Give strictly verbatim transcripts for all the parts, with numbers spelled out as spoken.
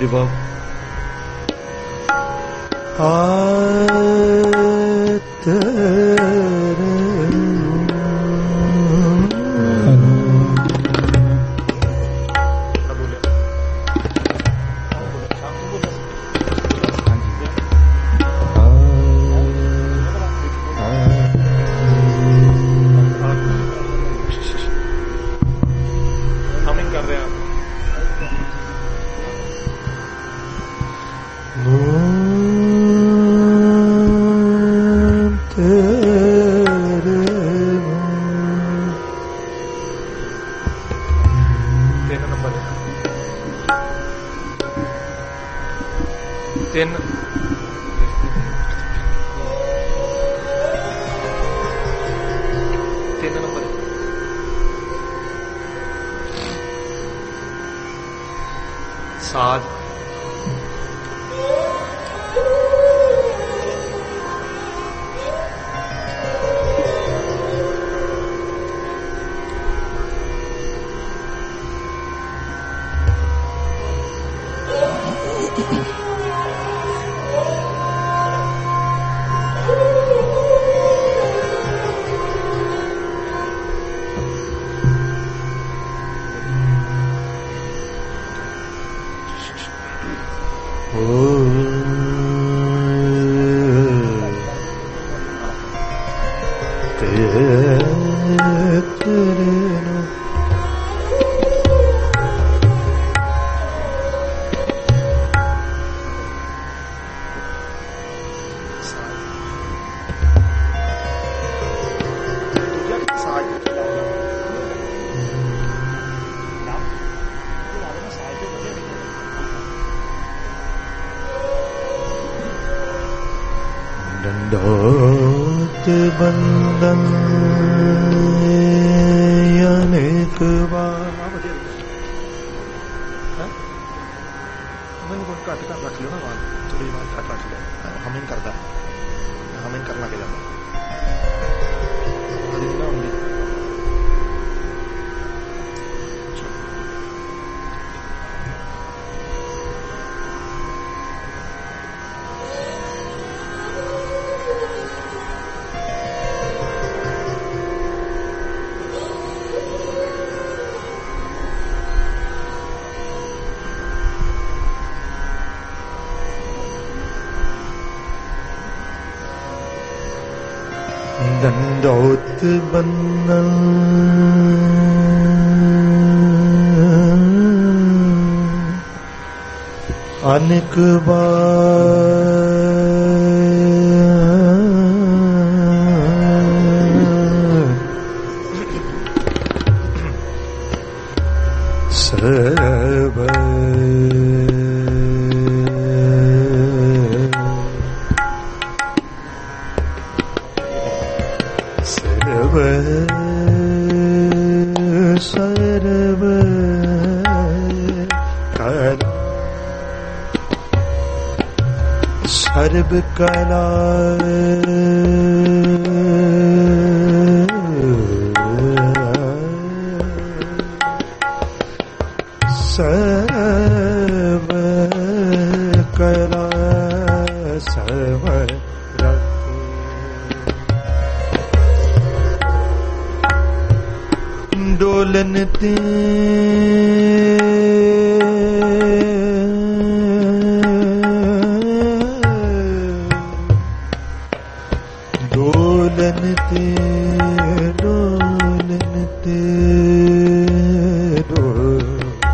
ਜੀ ਬਾਬ। ਆਤ ਤਿੰਨ ਤਿੰਨ ਨੰਬਰ ਸਾਧ दंडोत बंदन अनेक बार ਮੈਨੂੰ ਕੋਈ ਘੱਟ ਘੱਟ ਰੱਖ ਲਿਓ ਨਾ ਆਵਾਜ਼ ਥੋੜੀ ਆਵਾਜ਼ ਘੱਟ ਰੱਖ ਲਿਓ ਹਮਿੰਗ ਕਰਦਾ ਹਮਿੰਗ ਕਰਨ ਲੱਗ ਜਾਂਦਾ ਅਰੇ ਨਾ ਹੁੰਦੀ दंडोत बंदन अनेक बार सब सर्व कला सर्व कला सर्व कला सर्व डोलन ते डोलन ते डोलन ते डोल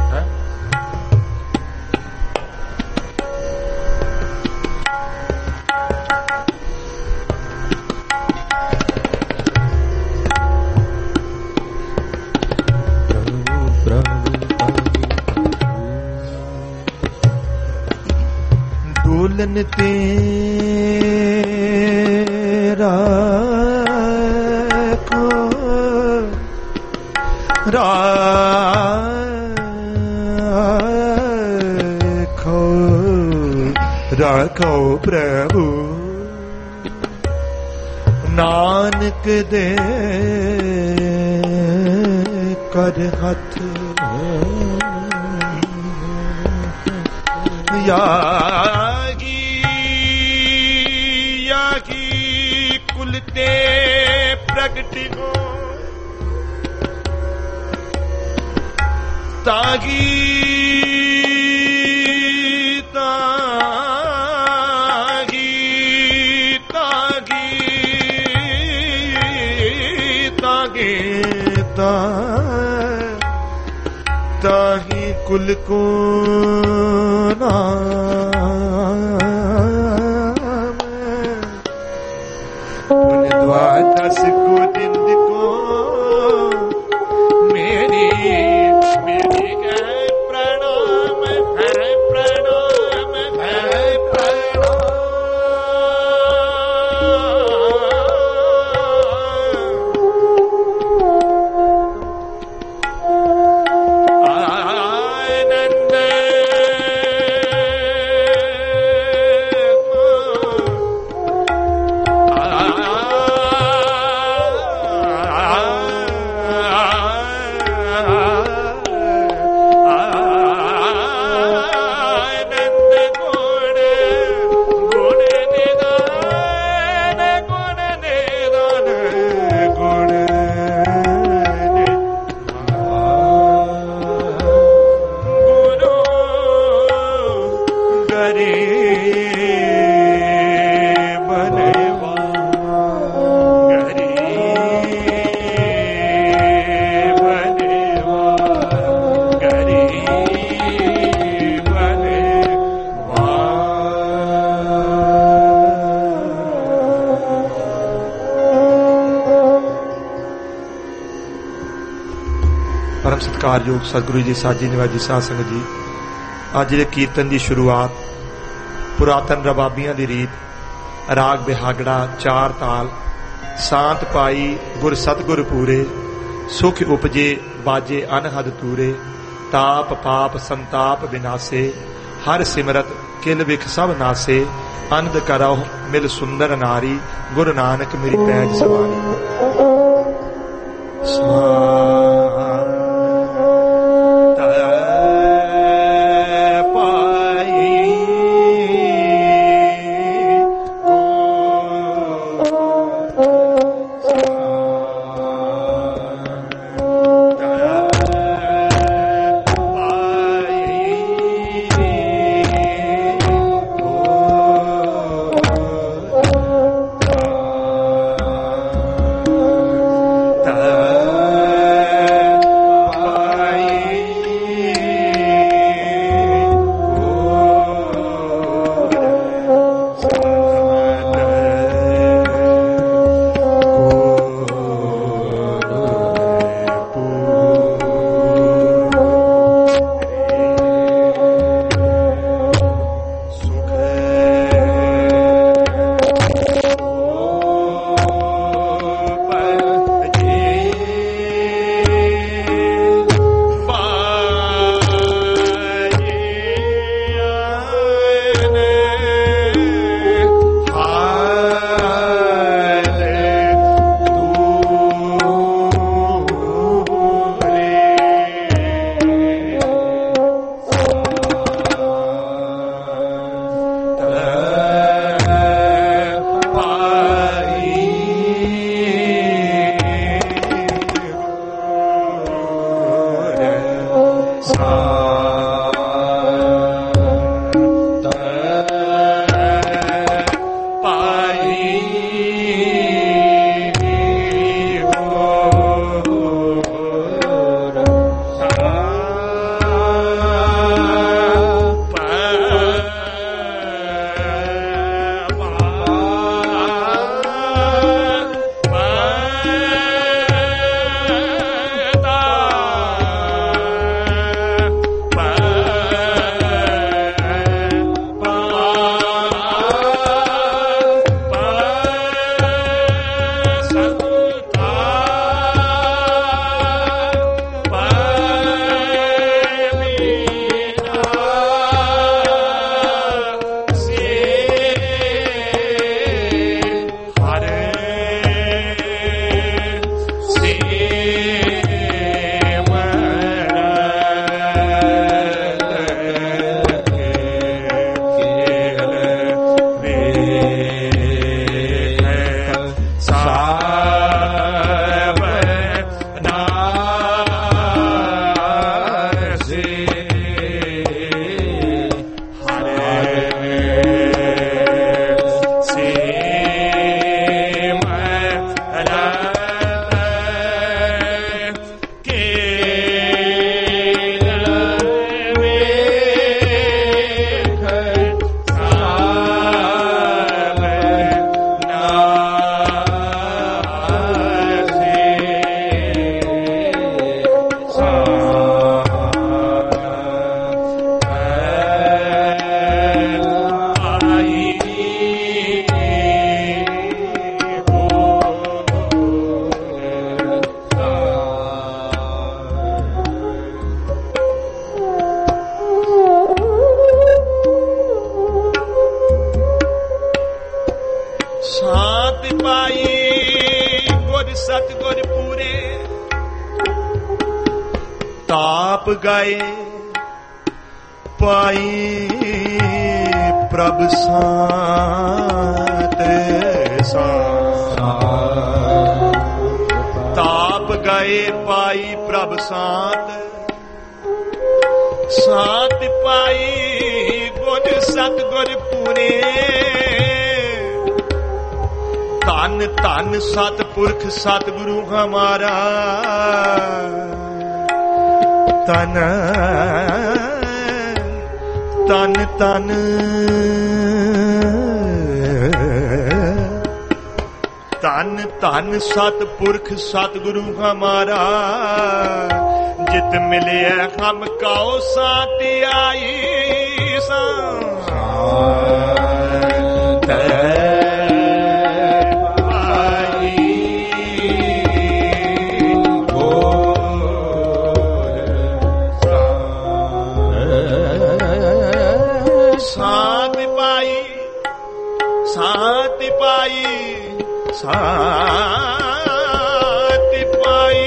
डोलन तेरा को राखो राखो प्रभु नानक दे कर हथ यागी यागी कुलते प्रगट हो तागी तागी तागी तागी ताही कुल को नाम द्वादश को निंद को मेरी मेरी है प्रणाम है प्रणाम है ਸਤਿਕਾਰਯੋਗ ਸਤਿਗੁਰੂ ਜੀ ਸਾਜੀ ਨਿਵਾਜੀ ਸਾਧ ਸੰਗਤ ਜੀ, ਅੱਜ ਦੇ ਕੀਰਤਨ ਦੀ ਸ਼ੁਰੂਆਤ ਪੁਰਾਤਨ ਰਬਾਬੀਆਂ ਦੀ ਰੀਤ ਰਾਗ ਬਿਹਾਗੜਾ ਚਾਰ ਤਾਲ ਸਾਂਤ ਪਾਈ ਗੁਰ ਸਤਿਗੁਰ ਪੂਰੇ ਸੁਖ ਉਪਜੇ ਬਾਜੇ ਅਨਹਦ ਤੂਰੇ ਤਾਪ ਪਾਪ ਸੰਤਾਪ ਵਿਨਾਸੇ ਹਰ ਸਿਮਰਤ ਕਿਲ ਵਿਖ ਸਭ ਨਾਸੇ ਅਨੰਦ ਕਰੋ ਮਿਲ ਸੁੰਦਰ ਨਾਰੀ ਗੁਰੂ ਨਾਨਕ ਮੇਰੀ ਪੈਜ ਸਵਾਰੀ। Oh, ta ਤਾਪ ਗਏ ਪਾਈ ਪ੍ਰਭ ਸਾਤ ਸਾਤ ਤਾਪ ਗਏ ਪਾਈ ਪ੍ਰਭ ਸਾਤ ਸਾਤ ਪਾਈ ਗੁਰ ਸਤਿਗੁਰ ਪੂਰੇ ਧੰਨ ਧੰਨ ਸਤਿਪੁਰਖ ਸਤਿਗੁਰੂ ਹਮਾਰਾ ਤਨ ਤਨ ਤਨ ਤਨ ਤਨ ਸਤਿਪੁਰਖ ਸਤਿਗੁਰੂ ਹਮਾਰਾ ਜਿਤ ਮਿਲਿਆ ਹਮ ਕਾਉ ਸਾਥ ਆਈ ਸਾਥ ਪਾਈ ਸਾਥ ਪਾਈ ਸਾਥ ਪਾਈ ਸਾਥ ਪਾਈ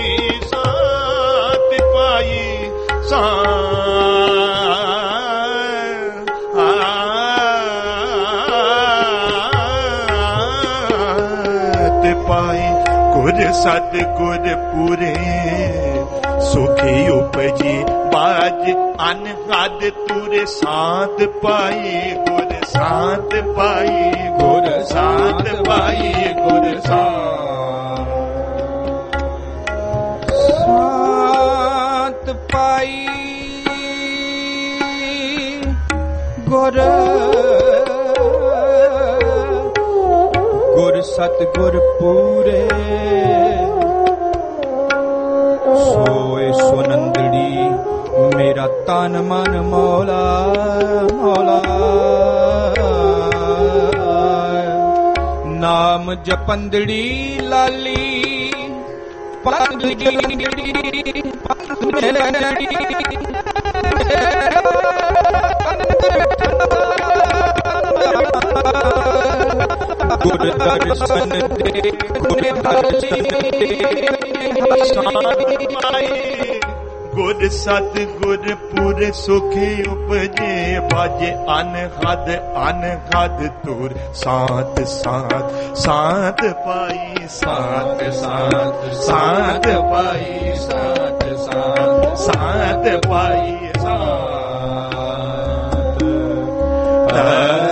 ਸਾਥ ਪਾਈ ਸਾਥ ਪਾਈ ਗੁਰ ਸਤਿਗੁਰ ਪੂਰੇ ਸੁਖੀ ਉਪਜੀ ਬਾਜ ਅਨਹਦ ਤੁਰੇ ਸਾਥ ਪਾਈ ਗੁਰ ਸਾਥ ਪਾਈ ਗੁਰ ਸਾਥ ਪਾਈ ਗੁਰ ਸਾਥ ਪਾਈ ਗੁਰ ਗੁਰ ਸਤਿਗੁਰ ਪੂਰੇ ਸੋਏ ਸੁਨੰਦੜੀ ਮੇਰਾ ਤਨ ਮਨ ਮੌਲਾ ਮੌਲਾ ਨਾਮ ਜਪੰਦੜੀ ਲਾਲੀ ਪੰਦੜੀ ਗੁਰ ਦਰਸ਼ਨ ਦੇ ਗੁਰ ਦਰਸ਼ਨ ਦੇ ਗੁਰ ਸਤਿਗੁਰ ਪੂਰੇ ਸੁਖੀ ਉਪਜੇ ਬਾਜੇ ਅਨਹਦ ਅਨਹਦ ਤੁਰ ਸਾਥ ਸਾਥ ਸਾਥ ਪਾਈ ਸਾਥ ਸਾਥ ਸਾਥ ਪਾਈ ਸਾਥ ਸਾਥ ਸਾਥ ਪਾਈ ਸਾਥ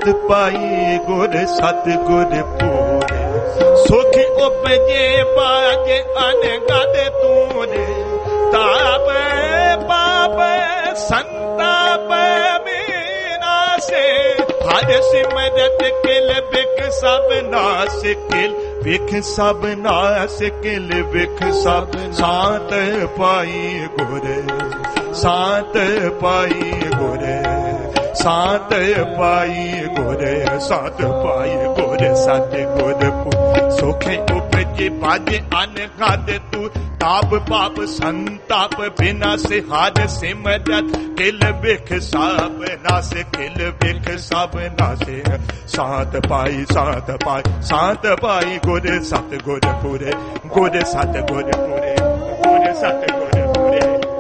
ਸਤ ਪਾਈ ਗੁਰ ਸਤ ਗੁਰ ਪੂਰੇ ਸੁਖ ਉਪਜੇ ਬਾਜ ਅਨਗਦ ਤੂਰੇ ਤਾਪ ਪਾਪ ਸੰਤਾਪ ਵਿਨਾਸੇ ਹਰ ਸਿਮਰਤ ਕਿਲ ਬਿਕ ਸਭ ਨਾਸ ਕਿਲ ਵਿਖ ਸਭ ਨਾਸ ਕਿਲ ਵਿਖ ਸਭ ਸਾਤ ਪਾਈ ਗੁਰ ਸਾਤ ਪਾਈ ਗੁਰ ਸਾਤ ਪਾਈ ਗੁਰ ਸਾਤ ਪਾਈ ਗੁਰ ਸਤ ਗੁਰ ਸੁਖ ਉਪਜੇ ਬਾਜ ਅਨਗਦ ਤੂ ਤਾਪ ਪਾਪ ਸੰਤਾਪ ਬਿਨਾਸੇ ਹਰ ਸਿਮਰਤ ਕਿਲ ਬਿਖ ਸਭ ਨਾਸੇ ਕਿਲ ਬਿਖ ਸਭ ਨਾਸੇ ਸਾਤ ਪਾਈ ਸਾਤ ਪਾਈ ਸਾਤ ਪਾਈ ਗੁਰ ਸਤ ਗੁਰ ਪੂਰੇ ਗੁਰ ਸਤ ਗੁਰ ਪੂਰੇ ਗੁਰ ਸਤ ਗੁਰ ਪੂਰੇ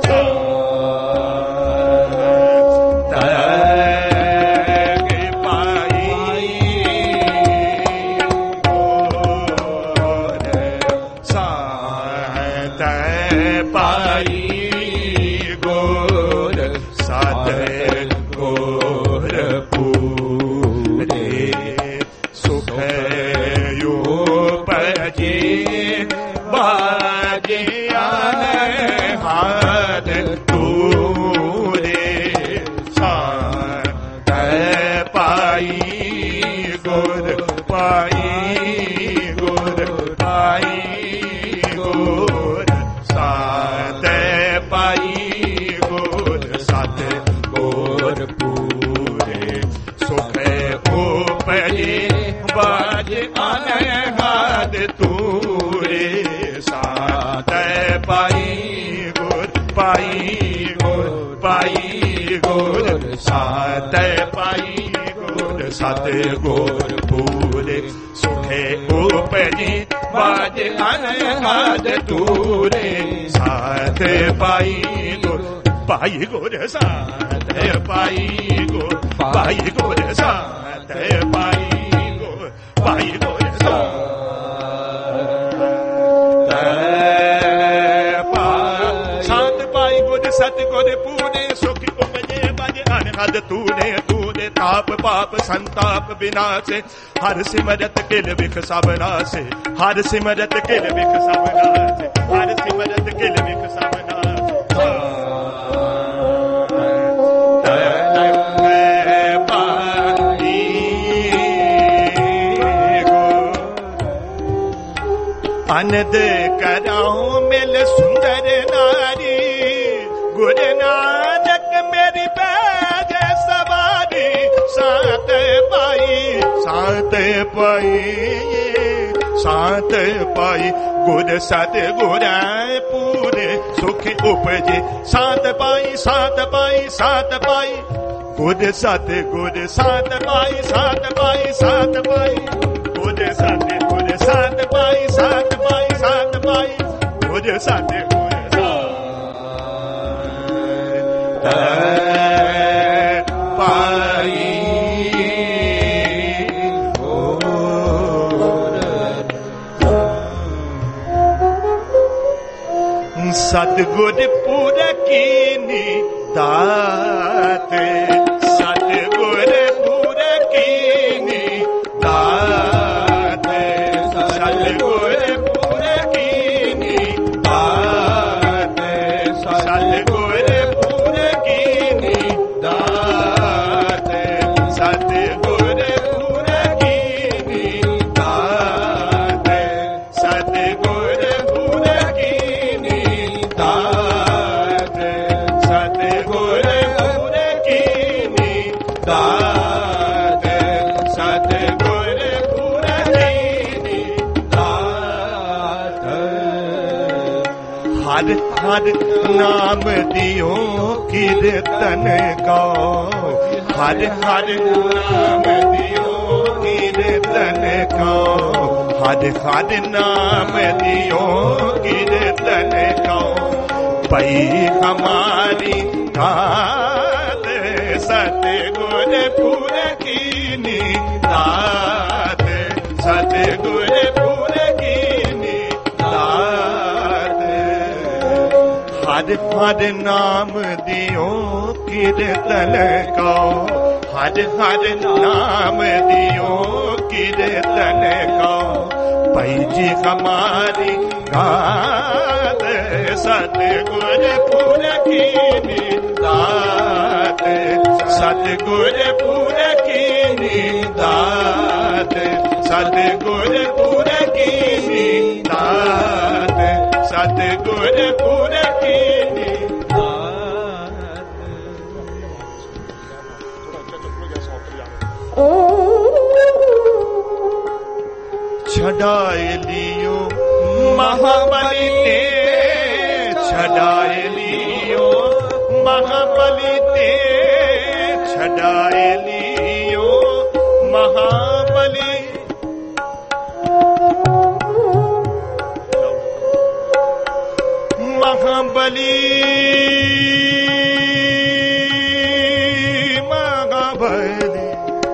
ਸਤ ਗੁਰ ਪੂਰੇ ਸੁਖੇ ਉਪਜੀ ਬਾਜ ਅਨਹਦ ਤੂਰੇ ਸਾਤ ਪਾਈ ਗੁਰ ਪਾਈ ਗੁਰ ਸਾਤ ਪਾਈ ਗੁਰ ਪਾਈ ਗੁਰ ਸਾਤ ਪਾਈ ਗੁਰ ਪਾਈ ਗੁਰ ਸਾਤ ਸਾਤ ਪਾਈ ਗੁਰ ਸਤ ਗੁਰ ਪੂਰੇ ਸੁਖ ਉਪਜੇ ਬਾਜ ਅਨਹਦ ਤੂਰੇ ਤੂਰੇ ਤਾਪ ਪਾਪ ਸੰਤਾਪ ਬਿਨਾਸੇ ਹਰ ਸਿਮਰਤ ਕਿਲ ਵਿਖ ਸਭ ਨਾਸੇ ਹਰ ਸਿਮਰਤ ਕਿਲ ਵਿਖ ਸਭ ਨਾਸੇ ਹਰ ਸਿਮਰਤ ਕਿਲ ਵਿਖ ਸਭ ਅਨੰਦ ਕਰਾਉ ਮਿਲ ਸੁੰਦਰ ਨਾਰੀ ਗੁਰ ਨਾਨਕ ਮੇਰੀ ਪੈਜ ਸਵਾਰੀ ਸਾਤ ਪਾਈ ਸਾਤ ਪਾਈ ਸਾਤ ਪਾਈ ਗੁਰ ਸਤ ਗੁਰ ਪੂਰੇ ਸੁਖ ਉਪਜੇ ਸਾਤ ਪਾਈ ਸਾਤ ਪਾਈ ਸਾਤ ਪਾਈ ਗੁਰ ਸਤ ਗੁਰ ਸਾਤ ਪਾਈ ਸਾਤ ਪਾਈ ਸਾਤ ਪਾਈ ਗੁਰ ਸਤ ਗੁਰ ਸਾਤ ਪਾਈ ਸਾਤ ਪਾਈ ਸਾਤ ਪਾਈ ਗੁਰ ਸਤ ਗੁਰ ਪਾਈ ਸਤਿਗੁਰ ਪੁਰ ਕੀਨੀ ਦਾਤ ਸਤਿਗੁਰ ਪੁਰ ਕੀਨੀ ਦਾਤ ਸਤਿਗੁਰ ਪੁਰ ਕੀਨੀ ਦਾਤ ਸਤਿਗੁਰ ਪੁਰ ਕੀਨੀ ਦਾਤ ਸਤਿਗੁਰ ਪੁਰ ਕੀਨੀ ਦਾਤ ਸਤਿਗੁਰ ਪੁਰ ਕੀਨੀ ਦਾਤ ਸਤਿਗੁਰ ਪੁਰ ਕੀਨੀ ਦਾਤ ਸਤਿਗੁਰ ਪੁਰ ਕੀਨੀ ਦਾਤ ਹਰ ਹਰ ਨਾਮ ਦਿਓ ਕੀਰਤਨ ਗਾਓ ਹਰ ਹਰ ਨਾਮ ਦਿਓ ਕੀਰਤਨ ਗਾਓ ਹਰ ਹਰ ਨਾਮ ਦਿਓ ਕੀਰਤਨ ਗਾਓ ਪਈ ਹਮਾਰੀ ਦਾਤ ਸਤਿਗੁਰ ਪੁਰ ਕੀਨੀ ਦਾਤ ਸਤਿਗੁਰ ਪੁਰ ਕੀਨੀ ਦਾਤ ਹਰ ਹਰ ਨਾਮ ਦਿਓ ਕੀਰਤਨ ਗਾਓ हर हर नाम दियो कीर्तन को भाई जी हमारी गात सतगुर पुर की दात सतगुर पुर की दात सतगुर पुर की दात सतगुर पुर की छड़ाए लियो महाबली ते छड़ाए लियो महाबली ते छड़ाए लियो महाबली महाबली महाबली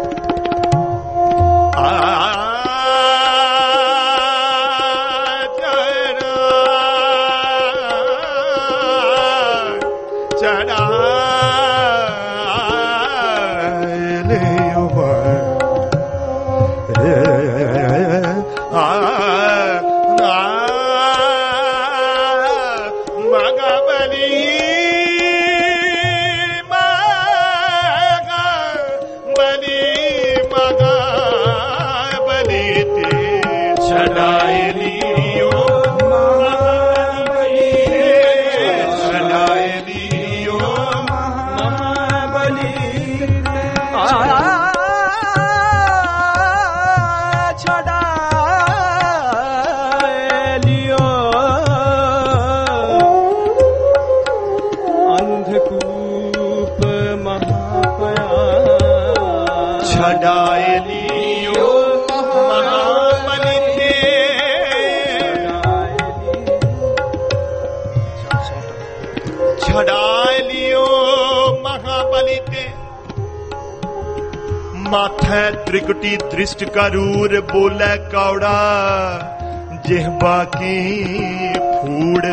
माथे त्रिकुटी दृष्ट करूर बोले कौड़ा जिह्वा की फूड़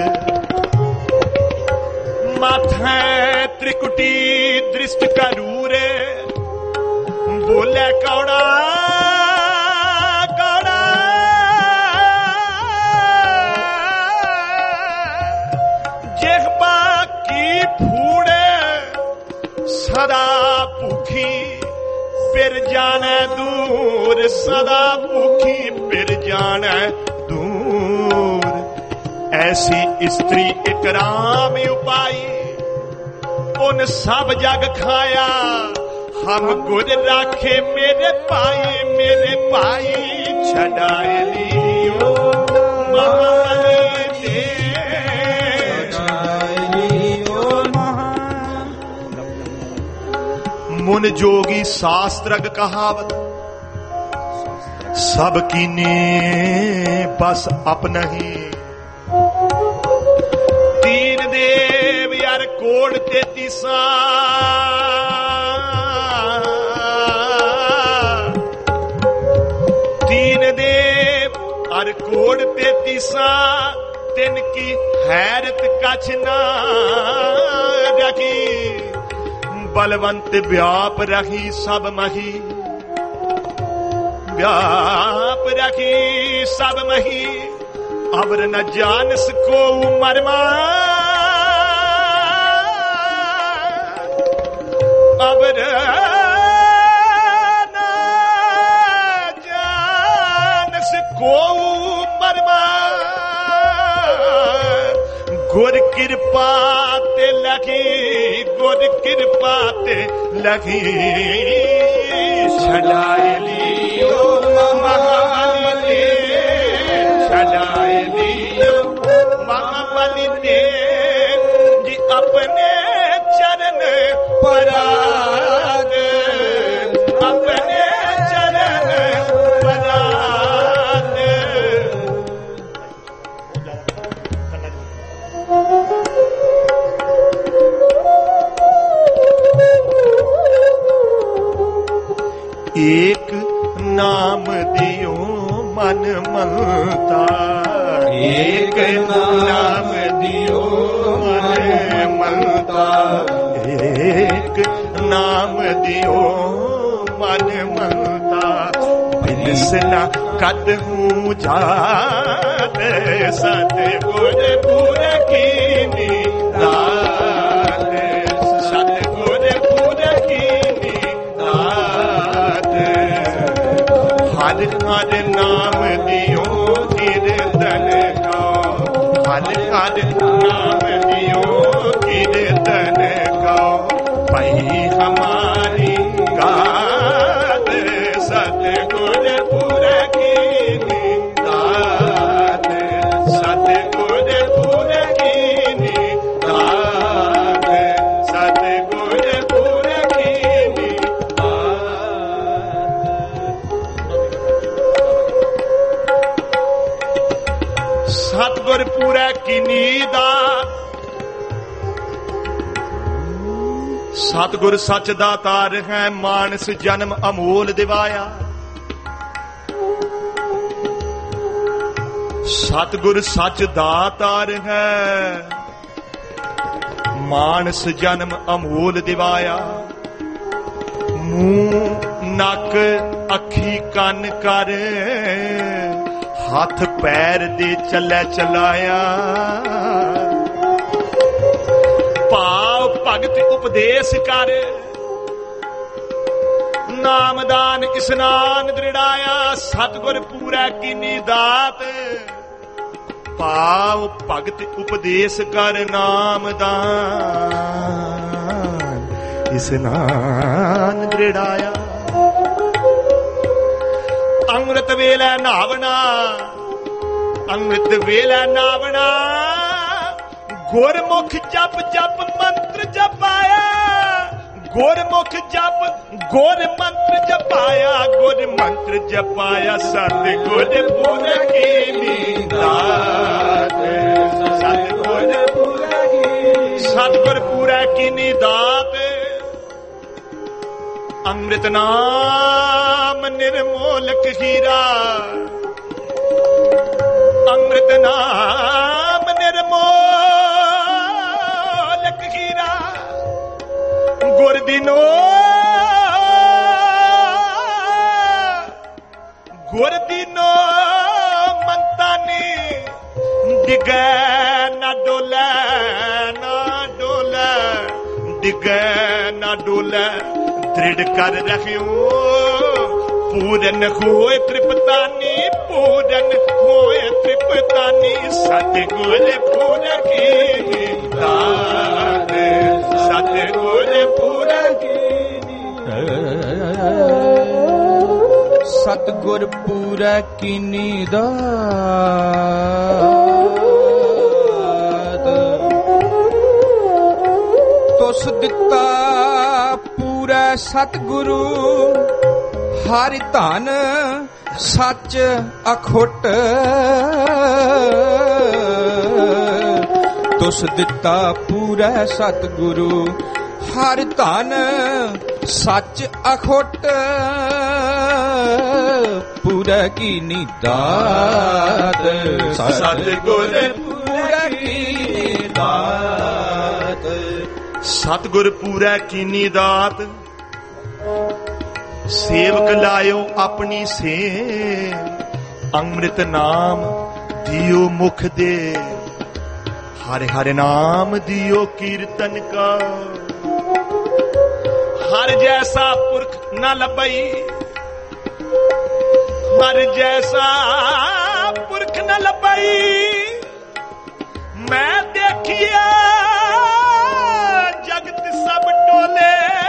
माथे त्रिकुटी दृष्ट करूर बोले कौड़ा कौड़ा जिह्वा की फूड़ सदा भूखी फिर जाने दूर सदा भूखी फिर जाने दूर ऐसी स्त्री इकराम उपाई उन सब जग खाया हम गुर राखे मेरे पाई मेरे पाई छड़ाए लियो महाबली ते मुन जोगी शास्त्रग कहावत सब कीने बस अपना ही तीन देव यार कोड़ तेतीसा तीन देव अर कोड़ तेतीसा तिनकी हैरत कछ ना रखी बलवंत व्याप रही सब मही व्याप रही सब मही अवर न जान सको मरमा अवर न जान सको मरमा गुर कृपा ते लगी गुर कृपा ते लगी छड़ाए लियो महाबली छड़ाए लियो महाबली ने जी अपने चरण पराग अपने चरण पराग एक नाम दियो मन मलता एक नाम दियो मन मलता एक नाम दियो मन ममता बिनस न कदहूं जात सतगुर पुर कीनी दात सतगुर पुर कीनी दात हर हर नाम दियो कीर्तन गाओ हर हर नाम दियो कीर्तन गाओ पई हमारी गात सतगुर पुर कीनी दात सतगुर पुर कीनी दात सतगुर पुर कीनी सतगुर पूरा कीनी दात सतगुर सच दातार है मानस जन्म अमोल दिवाया सतगुर सच दातार है मानस जन्म अमोल दिवाया मुंह नक अखी कान कर हथ पैर दे चलै चलाया भाव भगत उपदेश कर नामदान इस्नान दृढ़ाया सतगुर पूरा कीनी दात भाव भगत उपदेश कर नामदान इस्नान दृढ़ाया अमृत वेला नावना अमृत वेला नावना गुरमुख जप जप मंत्र जपाया गुरमुख जप गुर मंत्र जपाया गुर मंत्र जपाया सतगुर पुर कीनी दात सतगुर पुर सतगुर पूरा कीनी दात अमृत नाम निर्मोलक हीरा अमृत नाम निर्मोलक हीरा गुर दिनो गुर दिनो मंतानी डिगै ना डोलै ना डोलै डिगै ना डोलै दृढ़ कर रखियो पूरन होए तृपतानी पूरन होए तृपतानी सतगुर पुर कीनी दात सतगुर पुर कीनी सतगुर पुर कीनी दात तुस दिता पूरा सतगुरु हरि धन सच अखुट तुस दिता पूरा सतगुरु हरि धन सच अखुट पूरा कीनी दात सतगुर पूरा कीनी दात सतगुर पूरा कीनी दात सेवक लायो अपनी से अमृत नाम दियो मुख दे हरे हरे नाम दियो कीर्तन का हर जैसा पुरख न लबई हर जैसा पुरख न लबई मैं देखिया जगत सब टोले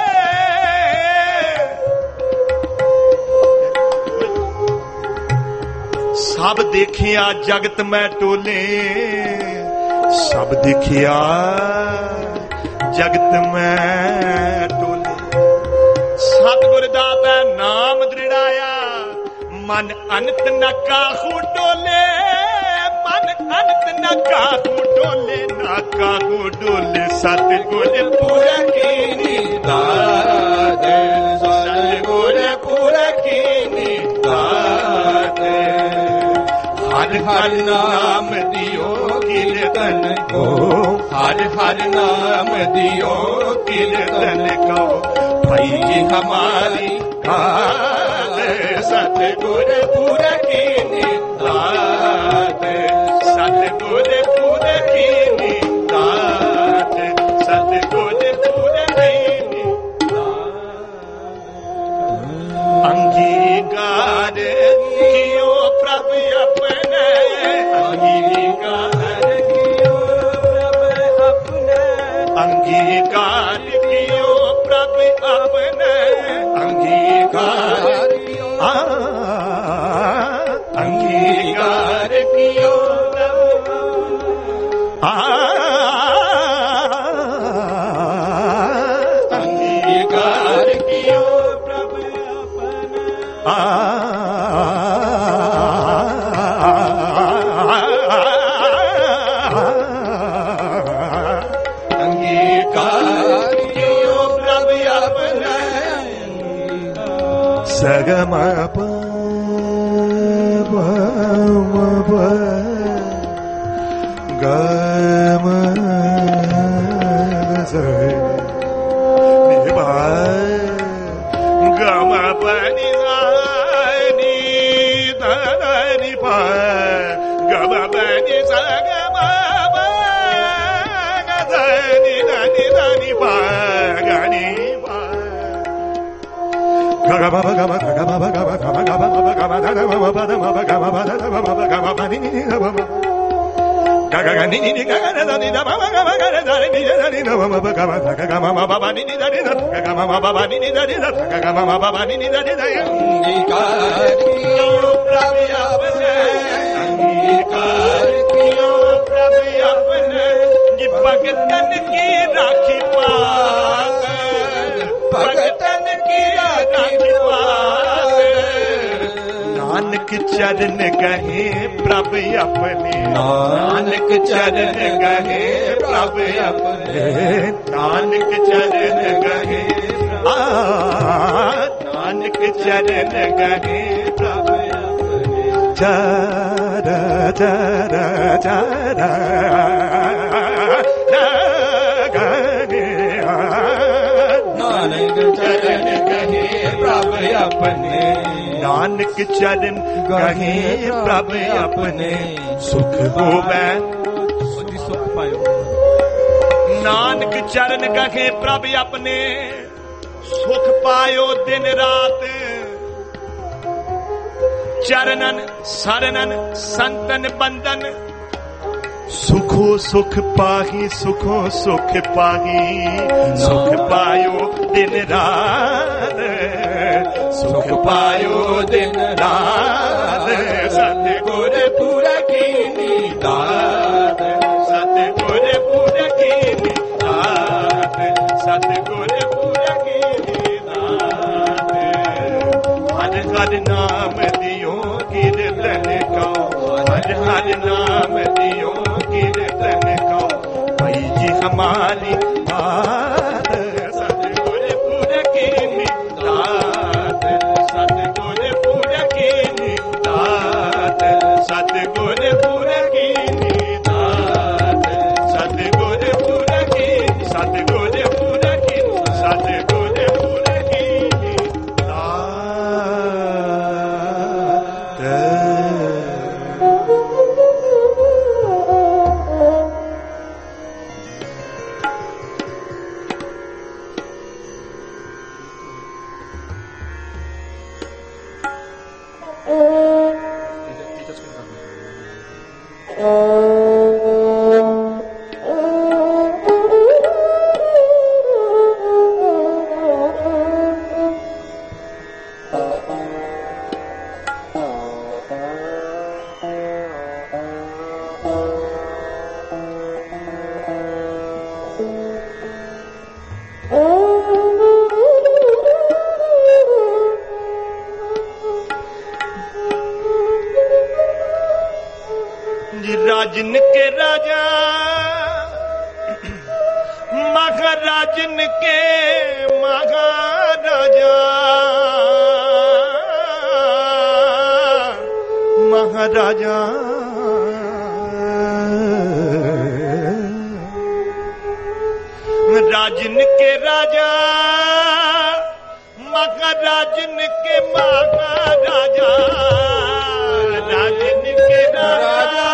सब देखिया जगत में टोले सब देखिया जगत में टोले सतगुर दाता नाम दृढ़ाया मन अनत न काहू डोले मन अनत न काहू डोले न काहू डोले सतगुर पूरा कीनी दात सतगुर पूरा कीनी दात हर हर नाम दियो कीर्तन को हर हर नाम दियो कीर्तन को भाई जी हमारी बात सतगुर पुर की दात सतगुर पुर की दात सतगुर पुर की अंगीकार कियो प्रभु अपने अंगीकार कियो प्रभु अपने अंगीकार कियो प्रभु अपने अंगीकार अंगीकार कियो अंगीकार कियो प्रभु अपने अंगीकार कियो प्रभु अपने सगम गम गम पनि नी धनि प गम पनि सगम धनि धनि धनि प गनि गम गम गम गम गम गम गम गम धन गम पद गम गम पद गम गम पनि नि गम गग नि नि गग नि द गम गम गग नि नि नि गम गम गम गम गम नि नि नि गम गम नि नि नि गम गम नि नि नि अंगीकार कियो प्रभु अपने अंगीकार कियो प्रभु अपने कि भगतन की राखी पाक भगतन की राखी पाक नानक चरण गहे प्रभु अपने नानक चरण गहे प्रभु अपने नानक चरण गहे नानक चरण गहे प्रभु अपने चर चर चर नानक चरण गहे प्रभु अपने नानक चरण गहे प्रभु अपने सुख होवे सुख पायो नानक चरण गहे प्रभु अपने सुख पायो दिन रात चरणन शरणन संतन बंदन सुखो सुख पाही सुखो सुख पाही सुख पायो दिन रात सुख पायो दिन रात सतगुर पुर की दात सतगुर पुर की दात सतगुर पुर की दात हर हर नाम दियो कीर्तन को हर हर नाम दियो कीर्तन को भाई जी हमारी बात सतगुर पुर की दात सतगुर पुर की दात सतगुर पुर की दात सतगुर पुर की सतगुर पुर की सतगुर पुर की राजन के राजा महाराजन के महाराजा महाराजा राजन के राजा राजन के महाराजा, राजन के राजा,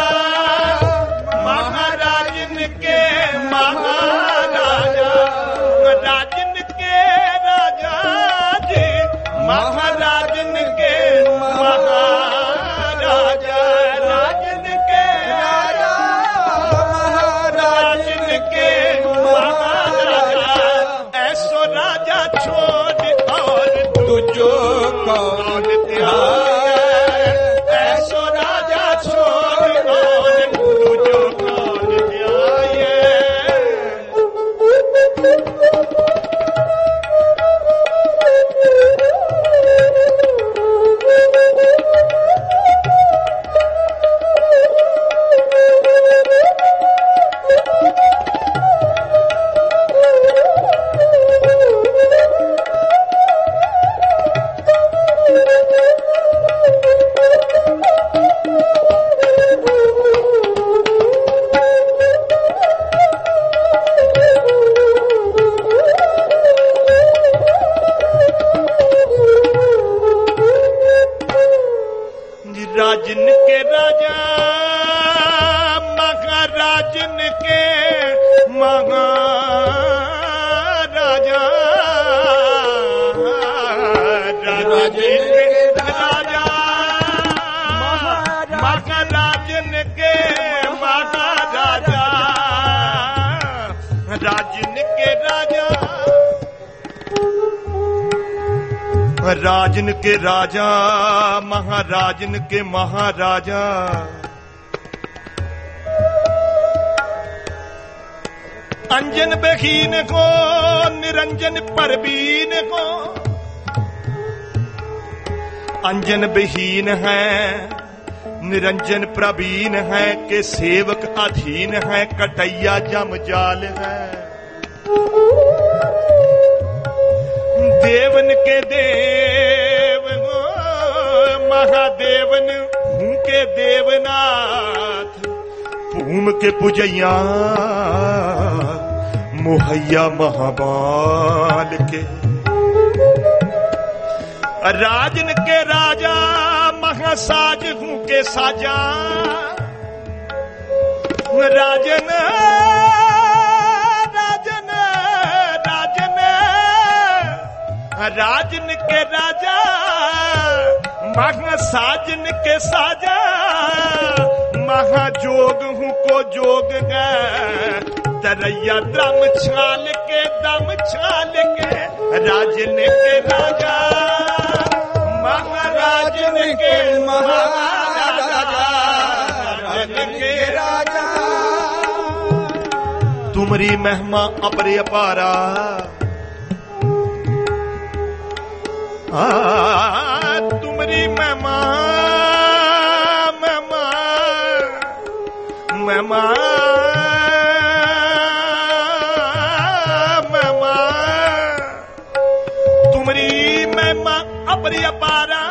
महाराजन के महाराजा, राजन के राजा जी, महाराजन के महाराजा, राजन के राजा, महाराजन के महाराजा, ऐसो राजा छोड़ और तुझो कौन ध्याए, ऐसो राजा छोड़ और तुझो कौन ध्याए। राजन के राजा, महाराजन के महाराजा, राजन के राजा, महाराजन के महाराजा, राजन के राजा, राजन के राजा, महाराजन के महाराजा, अंजन बहीन को निरंजन परवीन को, अंजन बहीन है निरंजन प्रवीण है, के सेवक अधीन है, कटैया जमजाल है, देवन के देव महादेवन हूं के देवनाथ, भूम के पुजैया मुहैया महाबाल के, राजन के राजा महासाज हूं के साजा, राजन राजन राजन राजन के राजा, महासाजन के साजा, महाजोग हूं को जोग गए, तरैया दम छाल के दम छाल के, राजन के राजा, महाराजन के महाराजा, राजन के राजा, तुमरी महिमा अपरे अपारा, आ तुमरी महिमा महिमा महिमा महिमा, तुमरी महिमा अपरी अपारा,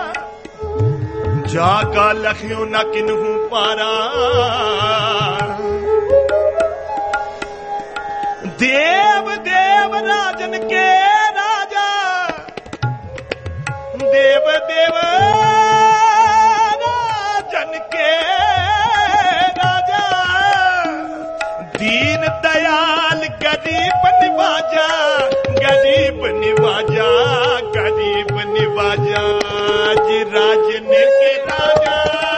जाका लखियो न किन्हू पारा, देव देव राजन के राजा, देव देव राजन के राजा, दीन दयाल गरीब निवाजा, गरीब निवाजा, गरीब निवाजा जी, राजन के राजा,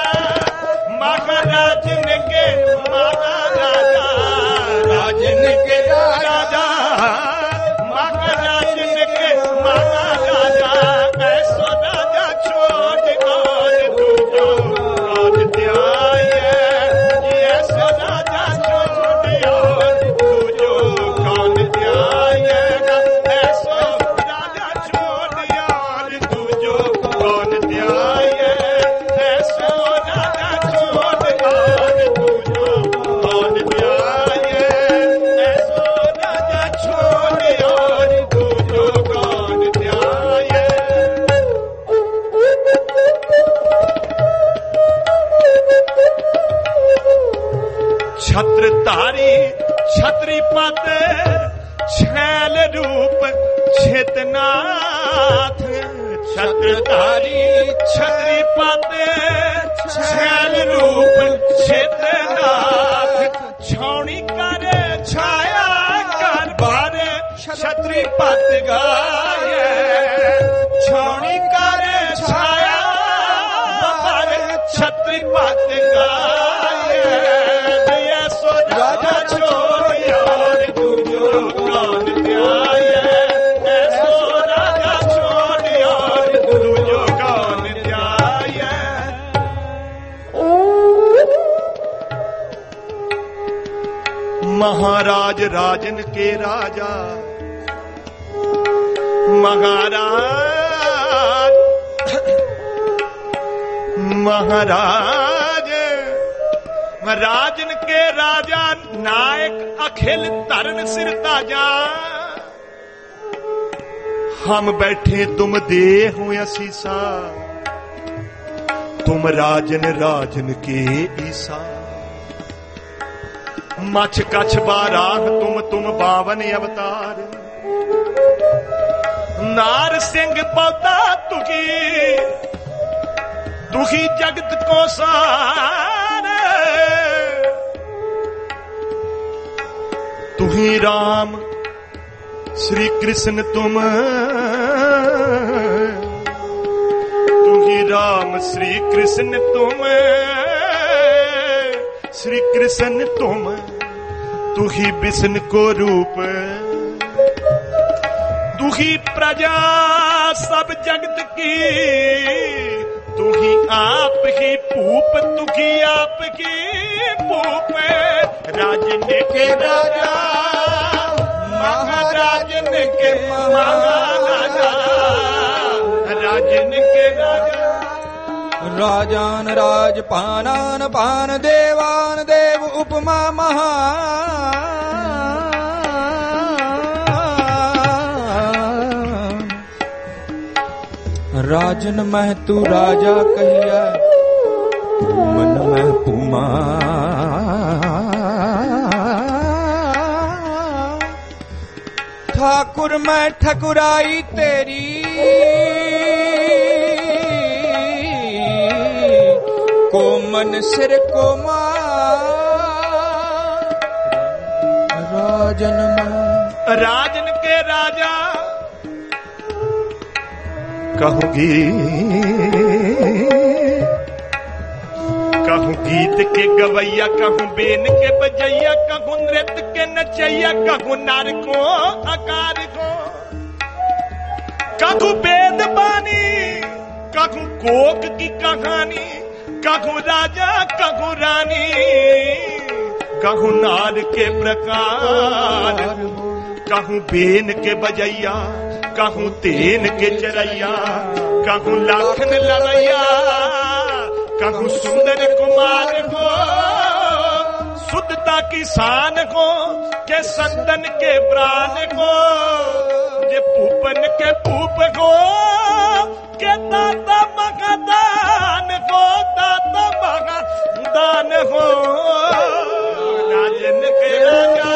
महाराजन के महाराजा, राजन के राजा, महाराजन के महाराजा, ऐसो राजा छोड़ और तुझो कौन ध्याए, ऐसो राजा छोड़ और तुझो कौन ध्याए, ऐसो राजा छोड़ और तुझो कौन ध्याए, ऐसो राजा छोड़ और तुझो कौन ध्याए, ऐसो राजा छोड़ और तुझो कौन ध्याए। छत्रधारी छत्रीपद छैल रूप छेतनाथ, छत्रधारी छतरी पाते छैल रूप क्षेत्रनाथ छौणी करे छाया कर बारे छतरी पत गाये छौणी करे छाया बारे छतरी पत गाये ऐसो राजा छोड़ और दूजो कौन ध्याये ऐसो राजा छोड़ और दूजो कौन ध्याये महाराज राजन के राजा महाराज महाराज राजन के राजा नायक अखिल तरण सिर ताजा हम बैठे तुम दे हो असीसा तुम राजन राजन के ईसा मछ कछ बाराह तुम तुम बावन अवतार नार सिंह पौधा तुकी दुखी जगत को सार तुही राम श्री कृष्ण तुम तुही राम श्री कृष्ण तुम श्री कृष्ण तुम तुही विष्णु को रूप तुही प्रजा सब जगत की तुही आप ही पूप तुही आप की पूप राजन के राजा महाराजन के महाराजा राजन के राजा राजान राजपानान पान देवान देव उपमा महान राजन मह तू राजा कहिया मन मह पुमा ठाकुर मैं ठकुराई तेरी को मन सिर को मार राजन में राजन के राजा कहूंगी कहूं गीत के गवैया कहूं बेन के बजैया कहूं नृत्य के नचैया कहूं नार को आकार को कहूं वेद बानी कहूं कोक की कहानी कहूं राजा कहूं रानी कहूं नार के प्रकार कहूं बेन के बजैया कहूं तेन के चरैया कहूं लाखन लड़ैया कहूं सुंदर कुमार को शुद्धता की शान को के संतन के प्राण को ये पूपन के पूप को के दाता मगदान को दाता मगदान हो राजन के राजा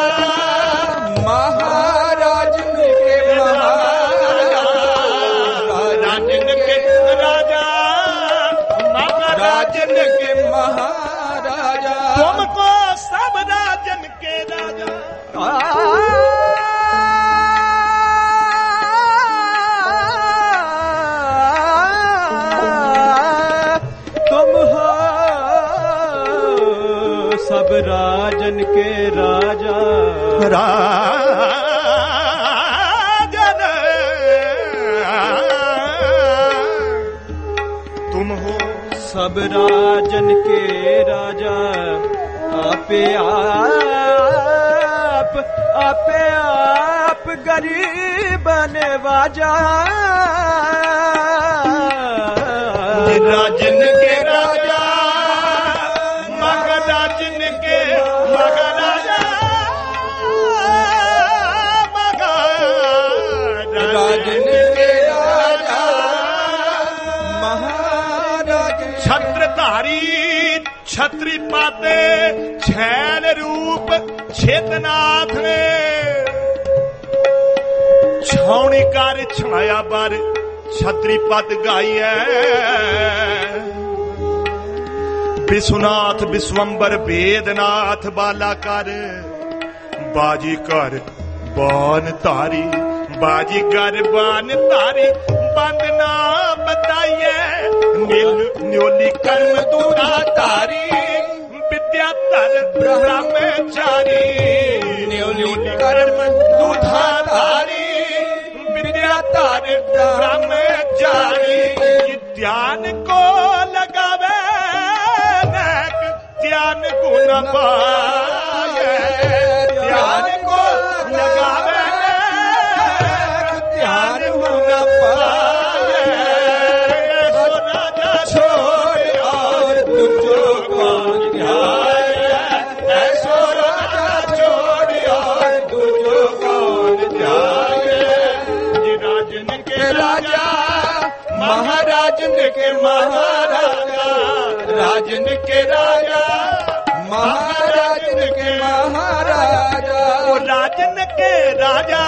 महाराजन के महाराजा राजन के राजा राजन के महाराजा तुमको सब राजन के राजा तुम हो सब राजन के राजा राजन तुम हो सब राजन के राजा आपे आप आपे आप गरीब नवाजा राजन के राजा महाराजन के महाराजा महाराजन के राजा महाराज छत्रधारी छत्री पाते छैल रूप क्षेत्रनाथ ने छौणी कार छाया बार छत्री पद गाइए विश्वनाथ विश्वंबर वेदनाथ बाला कर बाजी कर बान तारी बाजी कर बान तारी बंदना बताइए नील न्योली कर्म दूरा तारी विद्या तर ब्रह्मचारी न्योली कर्म दूधा तारी विद्या तर ब्रह्मचारी ध्यान को लगावे ध्यान गुण पाए ध्यान को लगावे ध्यान गुण पाए ऐसो राजा छोड़ और तुझो कौन ध्याए ऐसो राजा छोड़ और तुझो कौन ध्याए राजन के राजा महाराजन के महाराजा राजन के राजा महाराजन के महाराजा राजन के राजा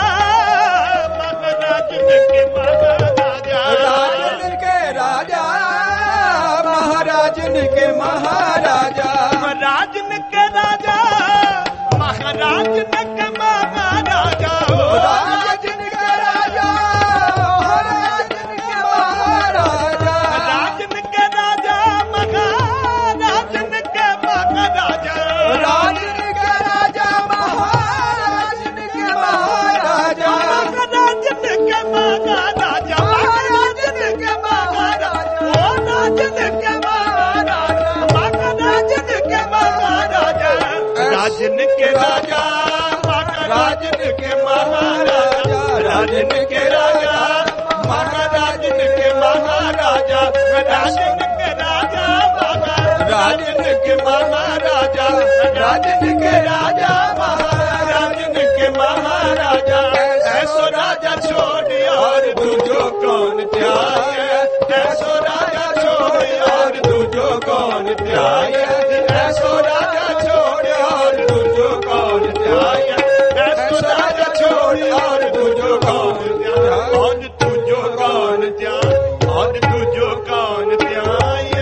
महाराजन के महाराजा राजन के राजा महाराजन के महाराजा राजन के राजा महाराजन के महाराजा राजन के राजा महाराजन के महाराजा राजन के राजा महाराजन के महाराजा राजन के राजा महाराजन के महाराजा राजन के महाराजा महाराजन के महाराजा ओ राजन के महाराजा महाराजन के महाराजा राजन के राजा महाराजन के महाराजा राजन के राजा महाराजन के महाराजा राजन के राजा महाराजन के महाराजा राजन के राजा महाराजन के महाराजा ऐसो राजा छोड़ और तुझो कौन त्यागे ऐसो राजा छोड़ और तुझो कौन त्यागे ऐसो राजा छोड़ और तुझो कौन त्यागे ऐसो राजा छोड़ और तुझो कौन त्यागे और तुझो कौन त्यागे और तुझो कौन त्यागे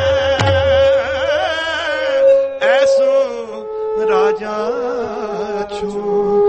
ऐसो राजा छोड़